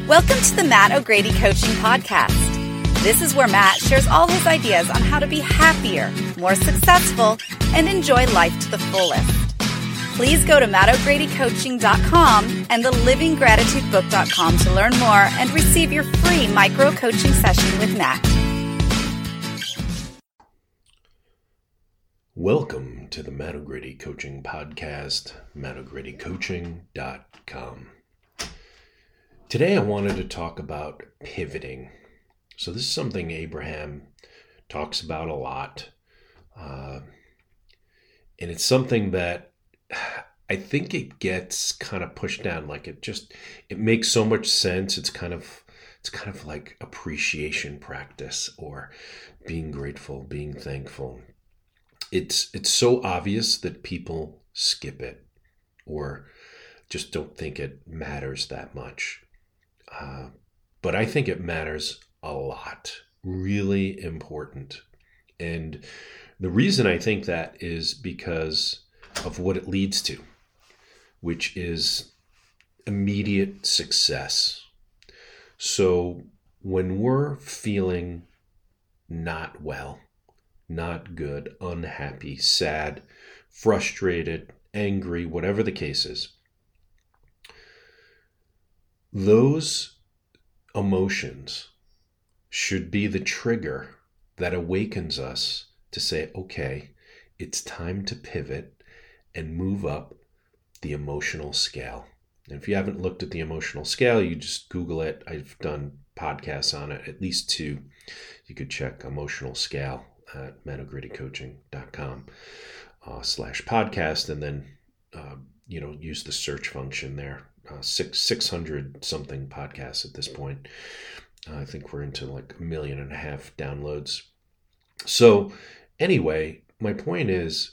Welcome to the Matt O'Grady Coaching Podcast. This is where Matt shares all his ideas on how to be happier, more successful, and enjoy life to the fullest. Please go to mattogradycoaching.com and theliving.gratitudebook.com to learn more and receive your free micro coaching session with Matt. Welcome to the Matt O'Grady Coaching Podcast, mattogradycoaching.com. Today I wanted to talk about pivoting. So this is something Abraham talks about a lot. And it's something that I think it gets kind of pushed down. Like it makes so much sense. It's kind of like appreciation practice or being grateful, being thankful. It's so obvious that people skip it or just don't think it matters that much. But I think it matters a lot, really important. And the reason I think that is because of what it leads to, which is immediate success. So when we're feeling not well, not good, unhappy, sad, frustrated, angry, whatever the case is, those emotions should be the trigger that awakens us to say, okay, it's time to pivot and move up the emotional scale. And if you haven't looked at the emotional scale, you just Google it. I've done podcasts on it, at least two. You could check emotional scale at mattogradycoaching.com /podcast, and then use the search function there. 600 something podcasts at this point. I think we're into like 1.5 million downloads. So anyway, my point is,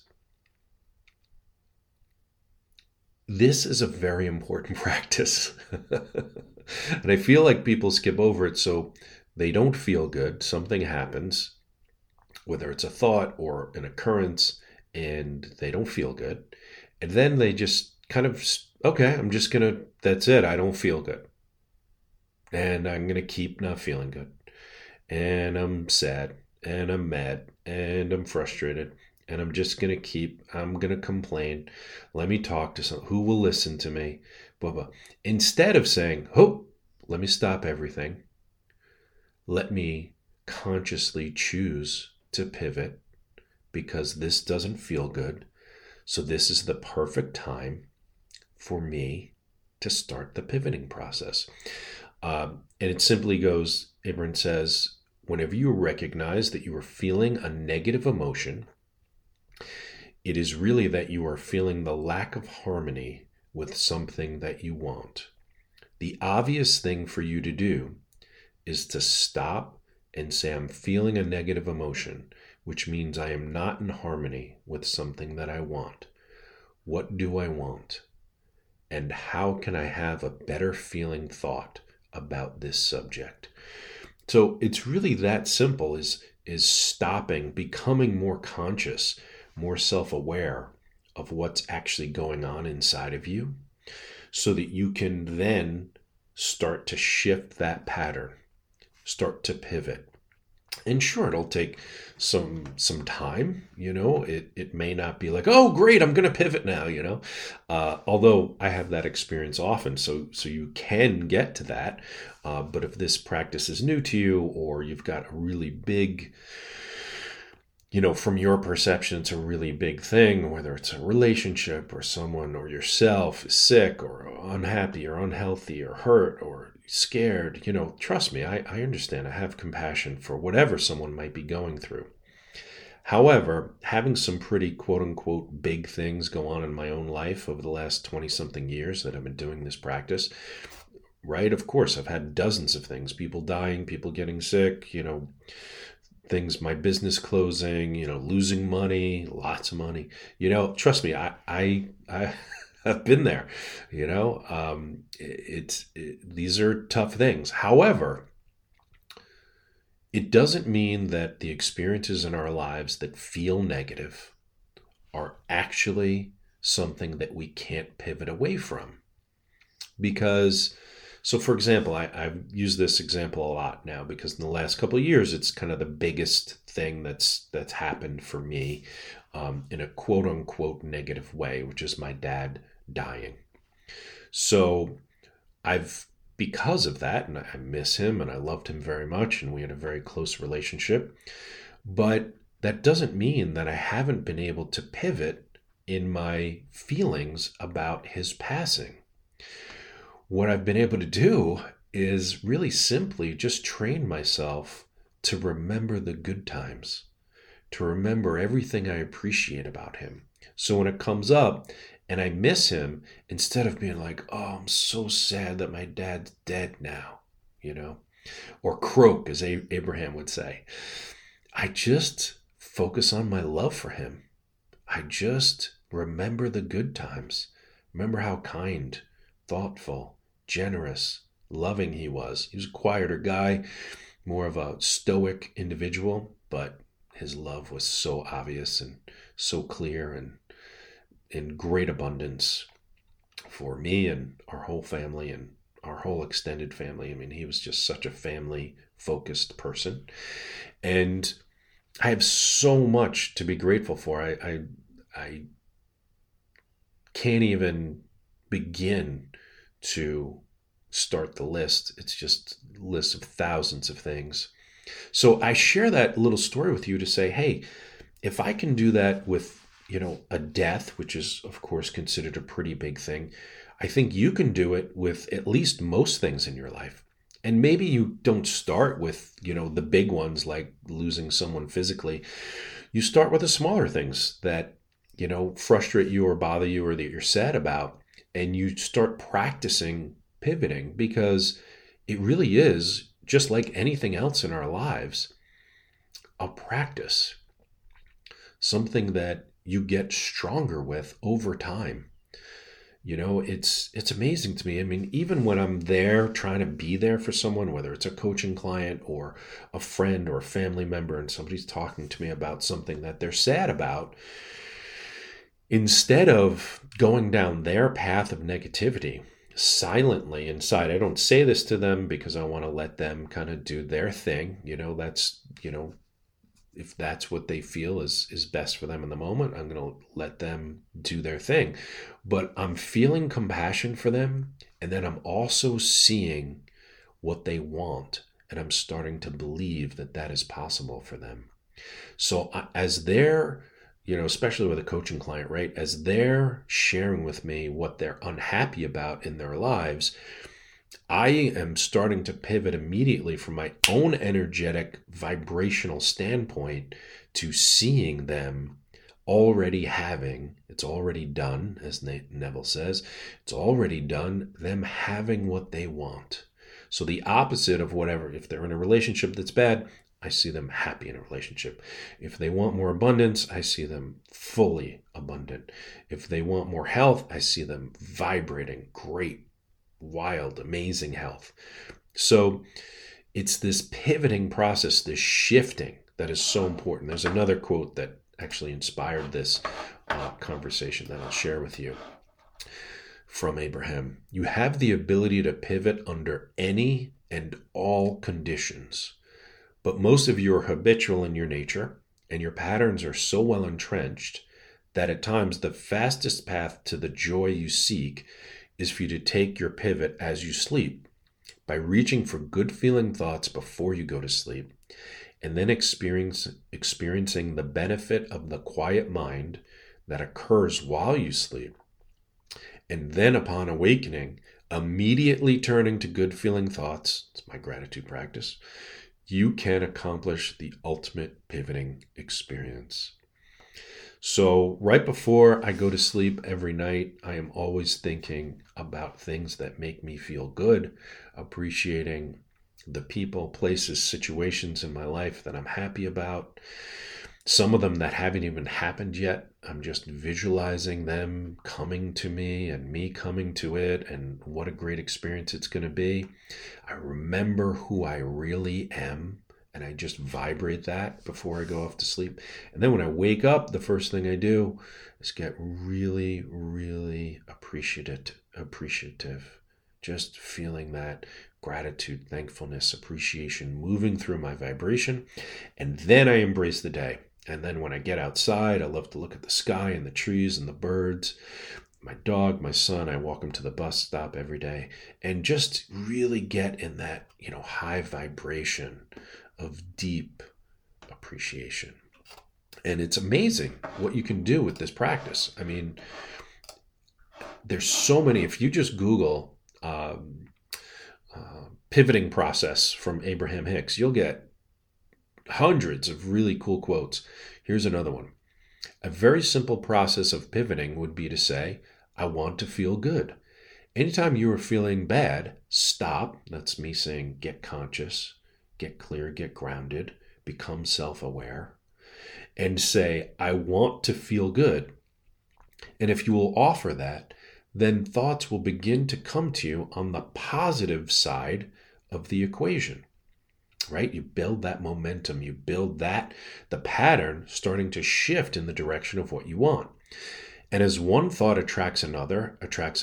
this is a very important practice. And I feel like people skip over it. So they don't feel good. Something happens, whether it's a thought or an occurrence, and they don't feel good. And then they just kind of, okay, that's it. I don't feel good. And I'm going to keep not feeling good. And I'm sad, and I'm mad, and I'm frustrated. And I'm going to complain. Let me talk to someone who will listen to me. Blah, blah. Instead of saying, let me stop everything. Let me consciously choose to pivot because this doesn't feel good. So this is the perfect time for me to start the pivoting process. And it simply goes, Abraham says, whenever you recognize that you are feeling a negative emotion, it is really that you are feeling the lack of harmony with something that you want. The obvious thing for you to do is to stop and say, I'm feeling a negative emotion, which means I am not in harmony with something that I want. What do I want? And how can I have a better feeling thought about this subject? So it's really that simple, is stopping, becoming more conscious, more self-aware of what's actually going on inside of you, so that you can then start to shift that pattern, start to pivot. And sure, it'll take some time, it may not be like, oh, great, I'm going to pivot now, although I have that experience often. So you can get to that. But if this practice is new to you, or you've got a really big, from your perception, it's a really big thing, whether it's a relationship or someone or yourself is sick or unhappy or unhealthy or hurt or scared, trust me, I understand. I have compassion for whatever someone might be going through. However, having some pretty quote unquote big things go on in my own life over the last 20 something years that I've been doing this practice, right? Of course, I've had dozens of things, people dying, people getting sick, things, my business closing, losing money, lots of money, trust me, I've been there, these are tough things. However, it doesn't mean that the experiences in our lives that feel negative are actually something that we can't pivot away from. Because So, for example, I've used this example a lot now because in the last couple of years, it's kind of the biggest thing that's happened for me in a quote unquote negative way, which is my dad dying. So because of that, and I miss him and I loved him very much, and we had a very close relationship, but that doesn't mean that I haven't been able to pivot in my feelings about his passing. What I've been able to do is really simply just train myself to remember the good times, to remember everything I appreciate about him. So when it comes up and I miss him, instead of being like, oh, I'm so sad that my dad's dead now, or croak, as Abraham would say, I just focus on my love for him. I just remember the good times. Remember how kind, thoughtful, generous, loving he was. He was a quieter guy, more of a stoic individual, but his love was so obvious and so clear and in great abundance for me and our whole family and our whole extended family. I mean, he was just such a family-focused person. And I have so much to be grateful for. I can't even begin to start the list. It's just a list of thousands of things. So I share that little story with you to say, hey, if I can do that with, a death, which is of course considered a pretty big thing, I think you can do it with at least most things in your life. And maybe you don't start with, the big ones like losing someone physically. You start with the smaller things that, frustrate you or bother you or that you're sad about. And you start practicing pivoting, because it really is, just like anything else in our lives, a practice. Something that you get stronger with over time. It's amazing to me. I mean, even when I'm there trying to be there for someone, whether it's a coaching client or a friend or a family member, and somebody's talking to me about something that they're sad about, instead of going down their path of negativity, silently inside, I don't say this to them because I want to let them kind of do their thing. If that's what they feel is best for them in the moment, I'm going to let them do their thing. But I'm feeling compassion for them. And then I'm also seeing what they want. And I'm starting to believe that that is possible for them. So as they're, especially with a coaching client, right? As they're sharing with me what they're unhappy about in their lives, I am starting to pivot immediately from my own energetic vibrational standpoint to seeing them already having, it's already done, as Neville says, it's already done, them having what they want. So the opposite of whatever, if they're in a relationship that's bad, I see them happy in a relationship. If they want more abundance, I see them fully abundant. If they want more health, I see them vibrating, great, wild, amazing health. So it's this pivoting process, this shifting that is so important. There's another quote that actually inspired this conversation that I'll share with you from Abraham. You have the ability to pivot under any and all conditions, but most of you are habitual in your nature, and your patterns are so well entrenched that at times the fastest path to the joy you seek is for you to take your pivot as you sleep, by reaching for good feeling thoughts before you go to sleep, and then experiencing the benefit of the quiet mind that occurs while you sleep. And then upon awakening, immediately turning to good feeling thoughts, it's my gratitude practice, you can accomplish the ultimate pivoting experience. So right before I go to sleep every night, I am always thinking about things that make me feel good, appreciating the people, places, situations in my life that I'm happy about. Some of them that haven't even happened yet, I'm just visualizing them coming to me and me coming to it, and what a great experience it's going to be. I remember who I really am, and I just vibrate that before I go off to sleep. And then when I wake up, the first thing I do is get really, really appreciative just feeling that gratitude, thankfulness, appreciation moving through my vibration. And then I embrace the day. And then when I get outside, I love to look at the sky and the trees and the birds. My dog, my son, I walk him to the bus stop every day and just really get in that, high vibration of deep appreciation. And it's amazing what you can do with this practice. I mean, there's so many. If you just Google pivoting process from Abraham Hicks, you'll get hundreds of really cool quotes. Here's another one. A very simple process of pivoting would be to say, I want to feel good. Anytime you are feeling bad, stop. That's me saying get conscious, get clear, get grounded, become self-aware, and say, I want to feel good. And if you will offer that, then thoughts will begin to come to you on the positive side of the equation, right? You build that momentum, you build the pattern starting to shift in the direction of what you want. And as one thought attracts another,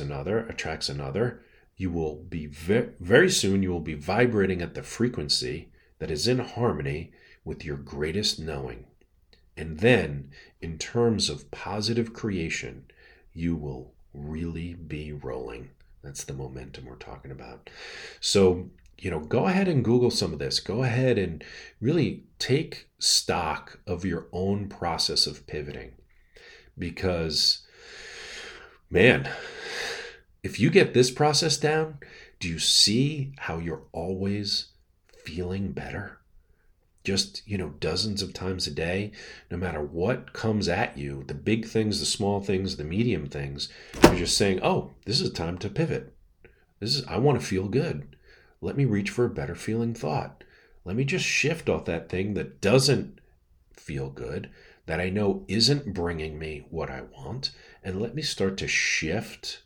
you will be very soon, you will be vibrating at the frequency that is in harmony with your greatest knowing. And then, in terms of positive creation, you will really be rolling. That's the momentum we're talking about. So, go ahead and Google some of this. Go ahead and really take stock of your own process of pivoting. Because, man, if you get this process down, do you see how you're always feeling better? Just, dozens of times a day, no matter what comes at you, the big things, the small things, the medium things, you're just saying, oh, this is time to pivot. I want to feel good. Let me reach for a better feeling thought. Let me just shift off that thing that doesn't feel good, that I know isn't bringing me what I want, and let me start to shift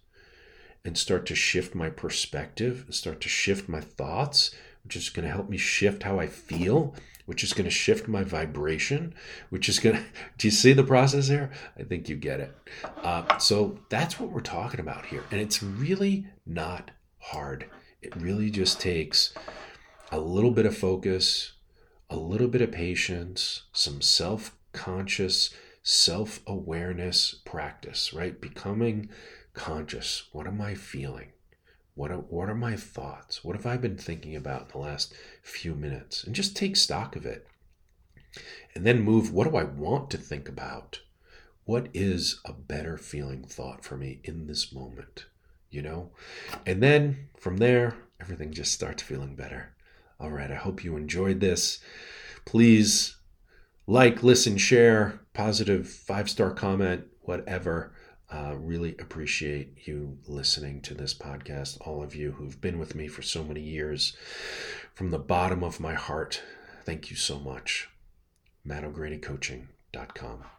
my perspective, and start to shift my thoughts, which is going to help me shift how I feel, which is going to shift my vibration, which is going to, do you see the process here? I think you get it. So that's what we're talking about here. And it's really not hard. It really just takes a little bit of focus, a little bit of patience, some self-conscious, self-awareness practice, right? Becoming conscious. What am I feeling? What are my thoughts? What have I been thinking about in the last few minutes? And just take stock of it. And then move, what do I want to think about? What is a better feeling thought for me in this moment? And then from there, everything just starts feeling better. All right, I hope you enjoyed this. Please like, listen, share, positive 5-star comment, whatever. Really appreciate you listening to this podcast, all of you who've been with me for so many years. From the bottom of my heart, thank you so much. MattO'GradyCoaching.com